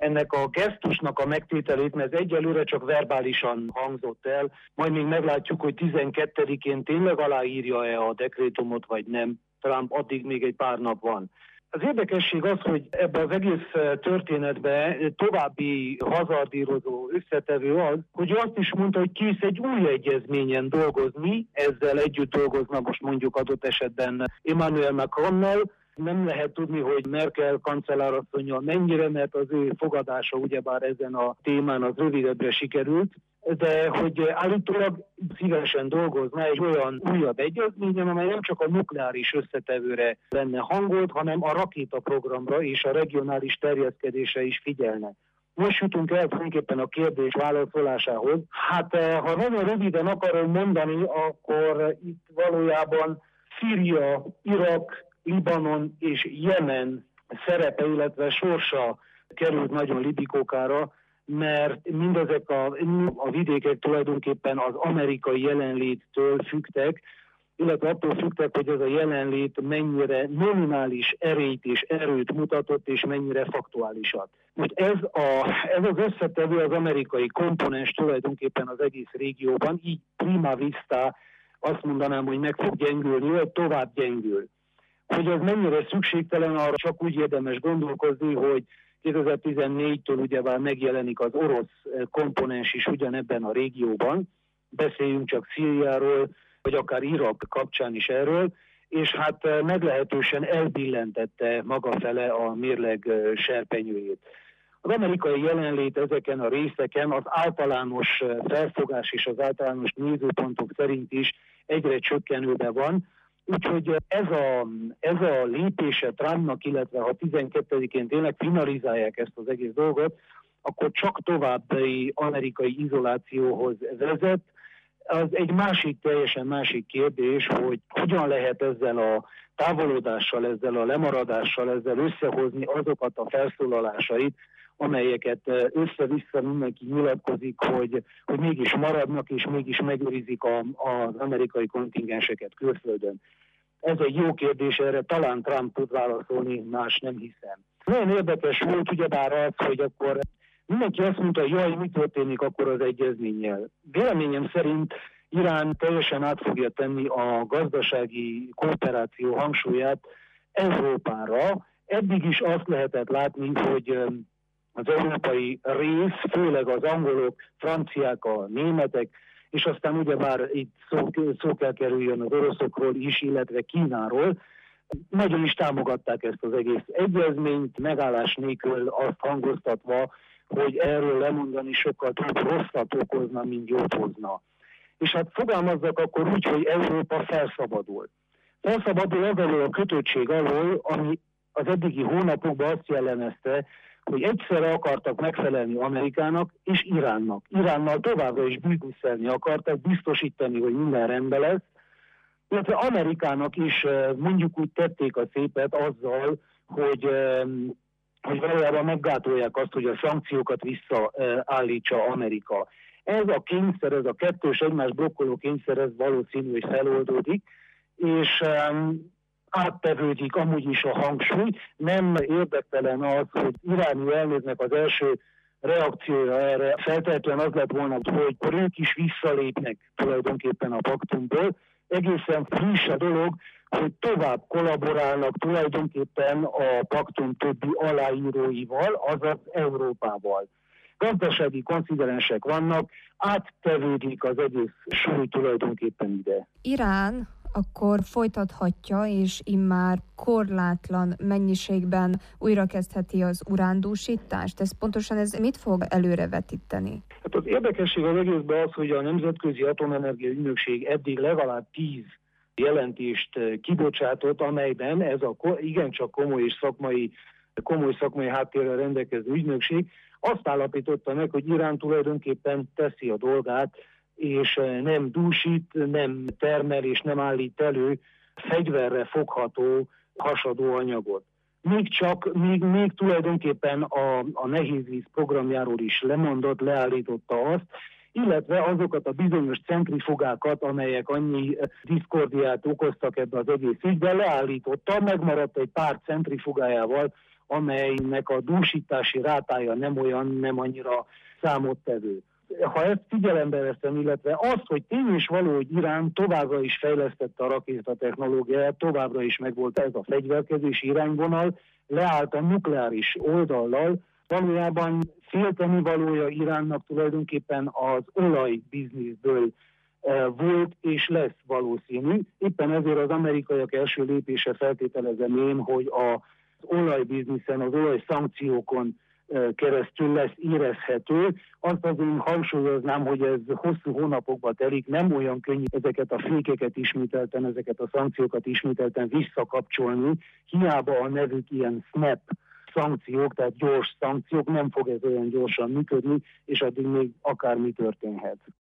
ennek a gesztusnak a megtételét, mert ez egyelőre csak verbálisan hangzott el, majd még meglátjuk, hogy 12-én tényleg aláírja-e a dekrétumot, vagy nem. Trump addig még egy pár nap van. Az érdekesség az, hogy ebben az egész történetben további hazardírozó összetevő az, hogy azt is mondta, hogy kész egy új egyezményen dolgozni, ezzel együtt dolgozna most mondjuk adott esetben Emmanuel Macronnal. Nem lehet tudni, hogy Merkel kancellárasszonnyal mennyire, mert az ő fogadása ugyebár ezen a témán az rövidebbre sikerült, de hogy állítólag szívesen dolgozna egy olyan újabb egyezményen, amely nem csak a nukleáris összetevőre lenne hangolt, hanem a rakétaprogramra és a regionális terjeszkedésre is figyelne. Most jutunk el tulajdonképpen a kérdés válaszolásához. Hát ha nagyon röviden akarom mondani, akkor itt valójában Szíria, Irak, Libanon és Jemen szerepe, illetve sorsa került nagyon libikókára, mert mindezek a vidékek tulajdonképpen az amerikai jelenléttől függtek, illetve attól függtek, hogy ez a jelenlét mennyire nominális erélyt és erőt mutatott, és mennyire faktuálisat. Most ez az összetevő, az amerikai komponens tulajdonképpen az egész régióban, így prima vista azt mondanám, hogy meg fog gyengülni, vagy tovább gyengül. Hogy ez mennyire szükségtelen, arra csak úgy érdemes gondolkozni, hogy 2014-től ugyebár megjelenik az orosz komponens is ugyanebben a régióban, beszéljünk csak Szíriáról, vagy akár Irak kapcsán is erről, és hát meglehetősen elbillentette maga fele a mérleg serpenyőjét. Az amerikai jelenlét ezeken a részeken az általános felfogás és az általános nézőpontok szerint is egyre csökkenőben van, úgyhogy ez a lépése Trumpnak, illetve ha 12-én tényleg finalizálják ezt az egész dolgot, akkor csak további amerikai izolációhoz vezet. Az egy teljesen másik kérdés, hogy hogyan lehet ezzel a távolodással, ezzel a lemaradással, ezzel összehozni azokat a felszólalásait, amelyeket össze-vissza mindenki nyilatkozik, hogy mégis maradnak és mégis megőrizik az amerikai kontingenseket külföldön. Ez egy jó kérdés, erre talán Trump tud válaszolni, más nem hiszem. Nagyon érdekes volt ugyebár az, hogy akkor mindenki azt mondta, hogy jaj, mi történik akkor az egyezménnyel. Véleményem szerint Irán teljesen át fogja tenni a gazdasági kooperáció hangsúlyát Európára. Eddig is azt lehetett látni, hogy az európai rész, főleg az angolok, franciák, a németek, és aztán ugyebár itt szó kell kerüljön az oroszokról is, illetve Kínáról, nagyon is támogatták ezt az egész egyezményt, megállás nélkül azt hangoztatva, hogy erről lemondani sokkal több rosszat okozna, mint jót hozna. És hát fogalmazzak akkor úgy, hogy Európa felszabadul. Felszabadul az alól a kötöttség alól, ami az eddigi hónapokban azt jellemezte, hogy egyszerre akartak megfelelni Amerikának és Iránnak. Iránnal továbbra is bűvészelni akartak, biztosítani, hogy minden rendben lesz, illetve Amerikának is mondjuk úgy tették a szépet azzal, hogy valójában meggátolják azt, hogy a szankciókat visszaállítsa Amerika. Ez a kényszer, ez a kettős egymás blokkoló kényszer, ez valószínű, hogy feloldódik, és áttevődik amúgy is a hangsúly. Nem érdektelen az, hogy iráni elnöknek az első reakciója erre feltétlenül az lett volna, hogy ők is visszalépnek tulajdonképpen a paktumból. Egészen friss a dolog, hogy tovább kollaborálnak tulajdonképpen a paktum többi aláíróival, azaz Európával. Gazdasági konciderensek vannak, áttevődik az egész súly tulajdonképpen ide. Irán akkor folytathatja, és immár korlátlan mennyiségben újrakezdheti az urándúsítást? Ez mit fog előrevetíteni? Hát az érdekesség az egészben az, hogy a Nemzetközi Atomenergia Ügynökség eddig legalább 10 jelentést kibocsátott, amelyben ez a igencsak komoly szakmai háttérrel rendelkező ügynökség azt állapította meg, hogy Irán tulajdonképpen teszi a dolgát, és nem dúsít, nem termel és nem állít elő fegyverre fogható hasadó anyagot. Még tulajdonképpen a nehézvíz programjáról is lemondott, leállította azt, illetve azokat a bizonyos centrifugákat, amelyek annyi diszkordiát okoztak ebbe az egész ügyben, leállította, megmaradt egy pár centrifugájával amelynek a dúsítási rátája nem annyira számottevő. Ha ezt figyelembe veszem, illetve azt, hogy tény és való, hogy Irán továbbra is fejlesztette a rakétatechnológiáját, továbbra is megvolt ez a fegyverkezési irányvonal, leállt a nukleáris oldallal, valójában félteni valója Iránnak tulajdonképpen az olajbizniszből volt és lesz valószínű. Éppen ezért az amerikaiak első lépése, feltételezem én, hogy az olajbizniszen, az olajszankciókon keresztül lesz érezhető. Azt azért hangsúlyoznám, hogy ez hosszú hónapokba telik, nem olyan könnyű ezeket a fékeket ismételten, ezeket a szankciókat ismételten visszakapcsolni. Hiába a nevük ilyen snap szankciók, tehát gyors szankciók, nem fog ez olyan gyorsan működni, és addig még akármi történhet.